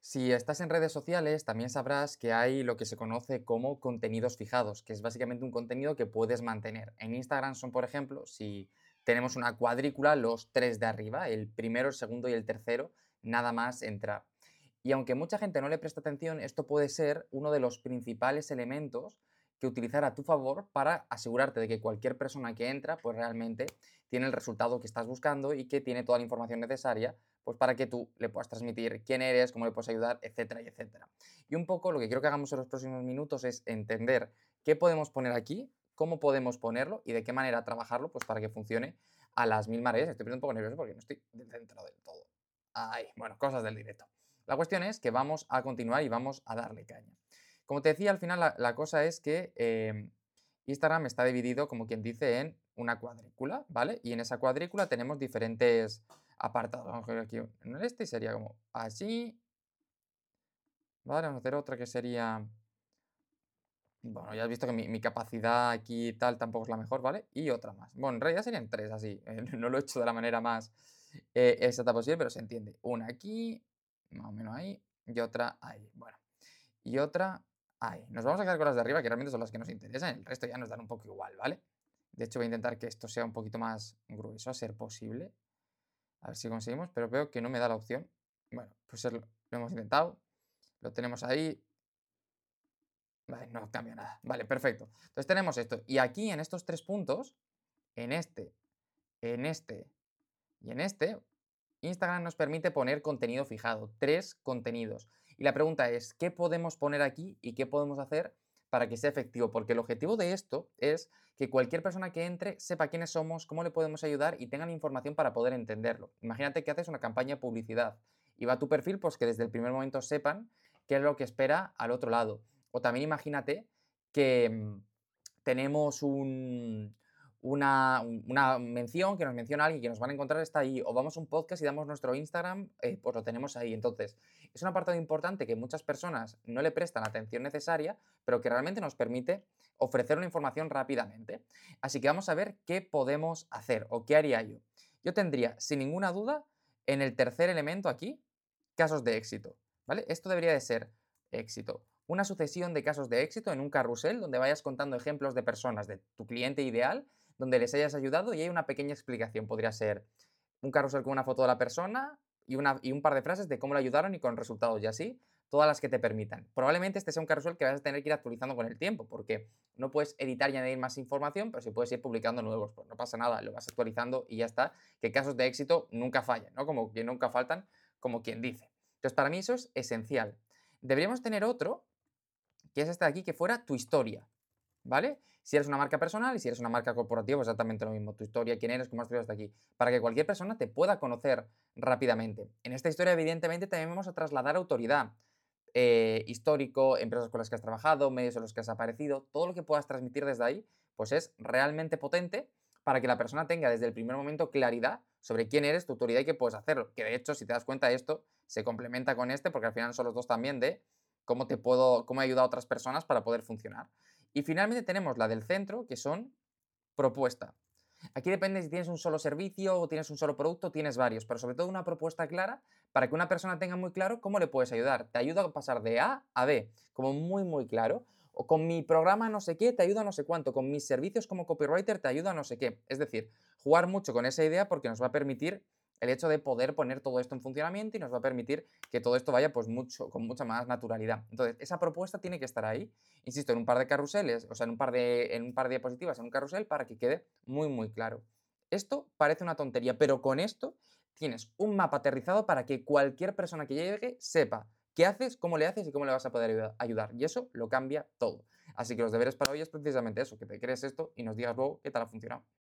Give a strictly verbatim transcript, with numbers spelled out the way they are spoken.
Si estás en redes sociales, también sabrás que hay lo que se conoce como contenidos fijados, que es básicamente un contenido que puedes mantener. En Instagram son, por ejemplo, si tenemos una cuadrícula, los tres de arriba, el primero, el segundo y el tercero, nada más entrar. Y aunque mucha gente no le presta atención, esto puede ser uno de los principales elementos que utilizar a tu favor para asegurarte de que cualquier persona que entra, pues realmente tiene el resultado que estás buscando y que tiene toda la información necesaria, pues para que tú le puedas transmitir quién eres, cómo le puedes ayudar, etcétera, y etcétera. Y un poco lo que quiero que hagamos en los próximos minutos es entender qué podemos poner aquí, cómo podemos ponerlo y de qué manera trabajarlo, pues para que funcione a las mil maravillas. Estoy poniendo un poco nervioso porque no estoy dentro del todo. Ay, bueno, cosas del directo. La cuestión es que vamos a continuar y vamos a darle caña. Como te decía, al final la, la cosa es que eh, Instagram está dividido, como quien dice, en una cuadrícula, ¿vale? Y en esa cuadrícula tenemos diferentes apartados. Vamos a ver aquí en el este y sería como así, ¿vale? Vamos a hacer otra que sería, bueno, ya has visto que mi, mi capacidad aquí y tal tampoco es la mejor, ¿vale? Y otra más. Bueno, en realidad serían tres así. eh, no lo he hecho de la manera más eh, exacta posible, pero se entiende. Una aquí, más o menos ahí, y otra ahí. Bueno, y otra ahí. Nos vamos a quedar con las de arriba, que realmente son las que nos interesan. El resto ya nos dan un poco igual, ¿vale? De hecho, voy a intentar que esto sea un poquito más grueso, a ser posible. A ver si conseguimos, pero veo que no me da la opción. Bueno, pues es lo, lo hemos intentado. Lo tenemos ahí. Vale, no cambia nada. Vale, perfecto. Entonces tenemos esto. Y aquí en estos tres puntos, en este, en este y en este, Instagram nos permite poner contenido fijado, tres contenidos. Y la pregunta es, ¿qué podemos poner aquí y qué podemos hacer para que sea efectivo? Porque el objetivo de esto es que cualquier persona que entre sepa quiénes somos, cómo le podemos ayudar y tenga la información para poder entenderlo. Imagínate que haces una campaña de publicidad y va a tu perfil, pues que desde el primer momento sepan qué es lo que espera al otro lado. O también imagínate que mm, tenemos un, una, una mención que nos menciona alguien que nos van a encontrar está ahí, o vamos a un podcast y damos nuestro Instagram, eh, pues lo tenemos ahí. Entonces, es un apartado importante que muchas personas no le prestan la atención necesaria, pero que realmente nos permite ofrecer una información rápidamente. Así que vamos a ver qué podemos hacer o qué haría yo. Yo tendría, sin ninguna duda, en el tercer elemento aquí, casos de éxito. ¿Vale? Esto debería de ser éxito. Una sucesión de casos de éxito en un carrusel donde vayas contando ejemplos de personas de tu cliente ideal, donde les hayas ayudado y hay una pequeña explicación. Podría ser un carrusel con una foto de la persona y, una, y un par de frases de cómo le ayudaron y con resultados y así, todas las que te permitan. Probablemente este sea un carrusel que vas a tener que ir actualizando con el tiempo, porque no puedes editar y añadir más información, pero sí puedes ir publicando nuevos. Pues no pasa nada, lo vas actualizando y ya está. Que casos de éxito nunca fallan, ¿no? Como que nunca faltan, como quien dice. Entonces, para mí eso es esencial. Deberíamos tener otro, que es este de aquí, que fuera tu historia, ¿vale? Si eres una marca personal y si eres una marca corporativa, pues exactamente lo mismo. Tu historia, quién eres, cómo has llegado hasta aquí, para que cualquier persona te pueda conocer rápidamente. En esta historia, evidentemente, también vamos a trasladar autoridad. Eh, histórico, empresas con las que has trabajado, medios en los que has aparecido, todo lo que puedas transmitir desde ahí, pues es realmente potente para que la persona tenga desde el primer momento claridad sobre quién eres, tu autoridad y qué puedes hacerlo. Que de hecho, si te das cuenta, esto se complementa con este, porque al final son los dos también de cómo te puedo, cómo he ayudado a otras personas para poder funcionar. Y finalmente tenemos la del centro, que son propuesta. Aquí depende si tienes un solo servicio o tienes un solo producto, tienes varios, pero sobre todo una propuesta clara para que una persona tenga muy claro cómo le puedes ayudar. Te ayuda a pasar de A a B, como muy, muy claro. O con mi programa no sé qué, te ayuda a no sé cuánto. Con mis servicios como copywriter te ayuda a no sé qué. Es decir, jugar mucho con esa idea porque nos va a permitir el hecho de poder poner todo esto en funcionamiento y nos va a permitir que todo esto vaya pues mucho, con mucha más naturalidad. Entonces, esa propuesta tiene que estar ahí, insisto, en un par de carruseles, o sea, en un par de, en un par de diapositivas, en un carrusel, para que quede muy, muy claro. Esto parece una tontería, pero con esto tienes un mapa aterrizado para que cualquier persona que llegue sepa qué haces, cómo le haces y cómo le vas a poder ayudar. Y eso lo cambia todo. Así que los deberes para hoy es precisamente eso, que te crees esto y nos digas luego qué tal ha funcionado.